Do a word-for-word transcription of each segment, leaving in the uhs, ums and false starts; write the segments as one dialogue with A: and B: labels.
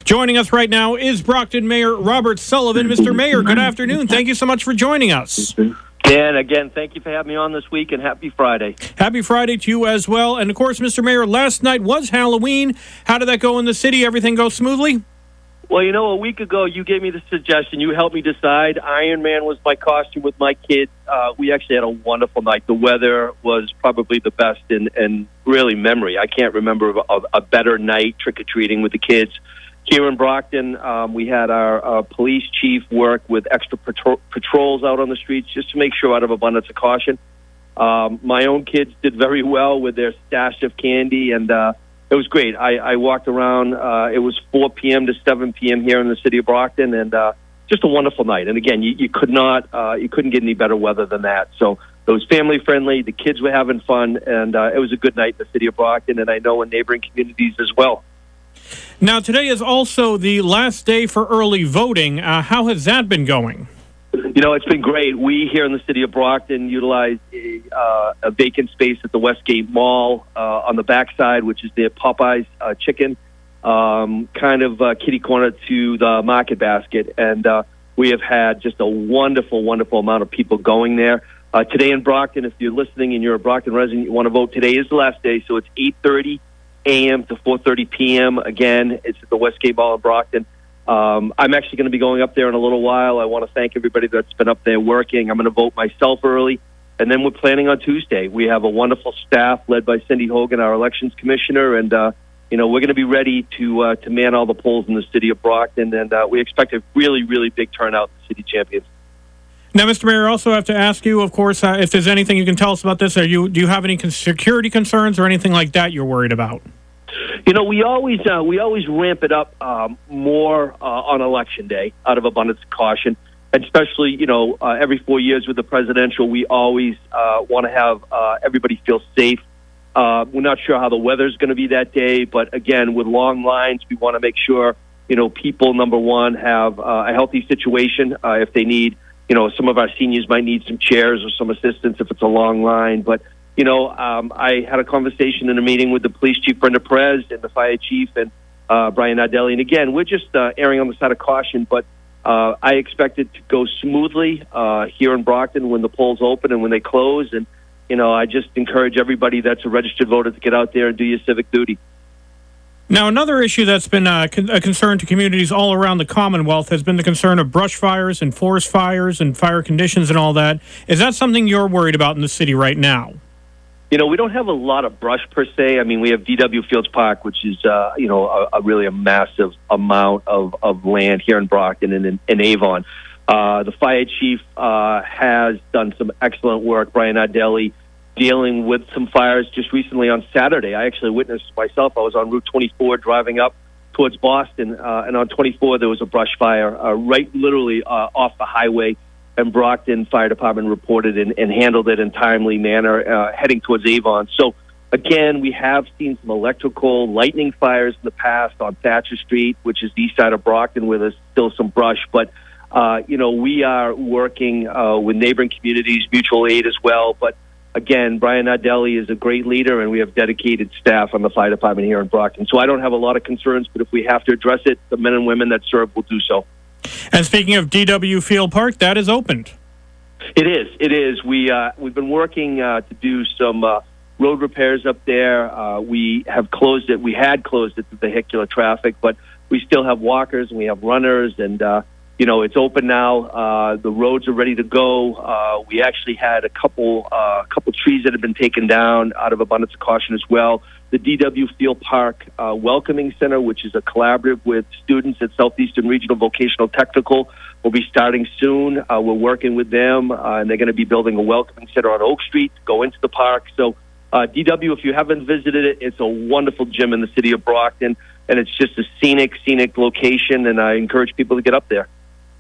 A: Joining us right now is Brockton Mayor Robert Sullivan. Mister Mayor, good afternoon. Thank you so much for joining us.
B: Dan, again, thank you for having me on this week, and happy Friday.
A: Happy Friday to you as well. And, of course, Mister Mayor, last night was Halloween. How did that go in the city? Everything go smoothly?
B: Well, you know, a week ago, you gave me the suggestion. You helped me decide. Iron Man was my costume with my kids. Uh, we actually had a wonderful night. The weather was probably the best in, in really memory. I can't remember a, a better night trick-or-treating with the kids. Here in Brockton, um, we had our, our police chief work with extra patro- patrols out on the streets just to make sure, out of abundance of caution. Um, my own kids did very well with their stash of candy, and uh, it was great. I, I walked around. Uh, it was four p.m. to seven p.m. here in the city of Brockton, and uh, just a wonderful night. And again, you, you could not, uh, you couldn't get any better weather than that. So it was family friendly. The kids were having fun, and uh, it was a good night in the city of Brockton, and I know in neighboring communities as well.
A: Now, today is also the last day for early voting. Uh, how has that been going?
B: You know, it's been great. We here in the city of Brockton utilize a, uh, a vacant space at the Westgate Mall uh, on the backside, which is the Popeyes uh, chicken, um, kind of uh, kitty corner to the Market Basket. And uh, we have had just a wonderful, wonderful amount of people going there. Uh, today in Brockton, if you're listening and you're a Brockton resident, you want to vote, today is the last day, so it's eight thirty a.m. to four thirty p.m. Again, it's at the Westgate Mall in Brockton. Um, I'm actually going to be going up there in a little while. I want to thank everybody that's been up there working. I'm going to vote myself early, and then we're planning on Tuesday. We have a wonderful staff led by Cindy Hogan, our elections commissioner, and uh, you know we're going to be ready to uh, to man all the polls in the city of Brockton, and uh, we expect a really, really big turnout in City Champions.
A: Now, Mister Mayor, I also have to ask you, of course, uh, if there's anything you can tell us about this. Are you do you have any con- security concerns or anything like that you're worried about?
B: You know, we always uh, we always ramp it up um, more uh, on Election Day out of abundance of caution, and especially, you know, uh, every four years with the presidential, we always uh, want to have uh, everybody feel safe. Uh, we're not sure how the weather's going to be that day, but again, with long lines, we want to make sure, you know, people, number one, have uh, a healthy situation. Uh, if they need, you know, some of our seniors might need some chairs or some assistance if it's a long line, but You know, um, I had a conversation in a meeting with the police chief, Brenda Perez, and the fire chief, and uh, Brian Nardelli. And again, we're just uh, erring on the side of caution, but uh, I expect it to go smoothly uh, here in Brockton when the polls open and when they close. And, you know, I just encourage everybody that's a registered voter to get out there and do your civic duty.
A: Now, another issue that's been uh, con- a concern to communities all around the Commonwealth has been the concern of brush fires and forest fires and fire conditions and all that. Is that something you're worried about in the city right now?
B: You know, we don't have a lot of brush per se. I mean, we have D W Fields Park, which is, uh, you know, a, a really a massive amount of, of land here in Brockton and in, in Avon. Uh, the fire chief uh, has done some excellent work, Brian Nardelli, dealing with some fires just recently on Saturday. I actually witnessed myself. I was on Route twenty-four driving up towards Boston, uh, and on twenty-four there was a brush fire uh, right literally uh, off the highway. And Brockton Fire Department reported and, and handled it in timely manner, uh, heading towards Avon. So, again, we have seen some electrical lightning fires in the past on Thatcher Street, which is the east side of Brockton, where there's still some brush. But, uh, you know, we are working uh, with neighboring communities, mutual aid as well. But, again, Brian Nardelli is a great leader, and we have dedicated staff on the fire department here in Brockton. So I don't have a lot of concerns, but if we have to address it, the men and women that serve will do so.
A: And speaking of D W Field Park, that is opened.
B: It is. It is. We, uh, we've been working uh, to do some uh, road repairs up there. Uh, we have closed it. We had closed it to vehicular traffic, but we still have walkers and we have runners, and, uh, you know, it's open now. Uh, the roads are ready to go. Uh, we actually had a couple, uh, couple trees that have been taken down out of abundance of caution as well. The D W Field Park uh, Welcoming Center, which is a collaborative with students at Southeastern Regional Vocational Technical, will be starting soon. Uh, we're working with them, uh, and they're going to be building a welcoming center on Oak Street to go into the park. So uh, D W, if you haven't visited it, it's a wonderful gym in the city of Brockton, and it's just a scenic, scenic location, and I encourage people to get up there.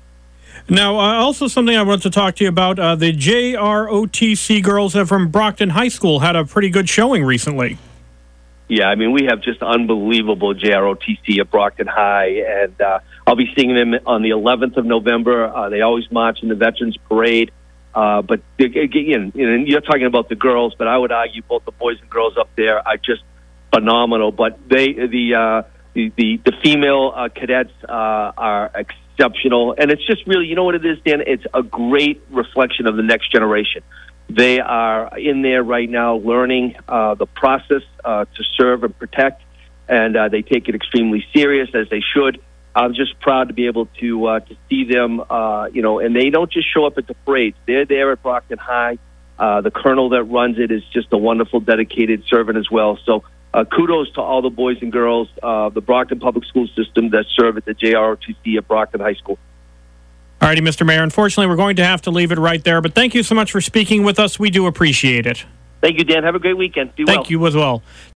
A: Now, uh, also something I want to talk to you about, uh, the J R O T C girls from Brockton High School had a pretty good showing recently.
B: Yeah, I mean, we have just unbelievable J R O T C at Brockton High, and uh, I'll be seeing them on the eleventh of November. Uh, they always march in the Veterans Parade. Uh, but, again, you know, you're talking about the girls, but I would argue both the boys and girls up there are just phenomenal. But they, the uh, the, the, the female uh, cadets uh, are exceptional. And it's just really, you know what it is, Dan? It's a great reflection of the next generation. They are in there right now learning uh, the process uh, to serve and protect, and uh, they take it extremely serious, as they should. I'm just proud to be able to uh, to see them, uh, you know, and they don't just show up at the parades. They're there at Brockton High. Uh, the colonel that runs it is just a wonderful, dedicated servant as well. So uh, kudos to all the boys and girls, uh, the Brockton Public School System that serve at the J R O T C at Brockton High School.
A: All righty, Mister Mayor. Unfortunately, we're going to have to leave it right there, but thank you so much for speaking with us. We do appreciate it.
B: Thank you, Dan. Have a great weekend. Be well.
A: Thank you as well.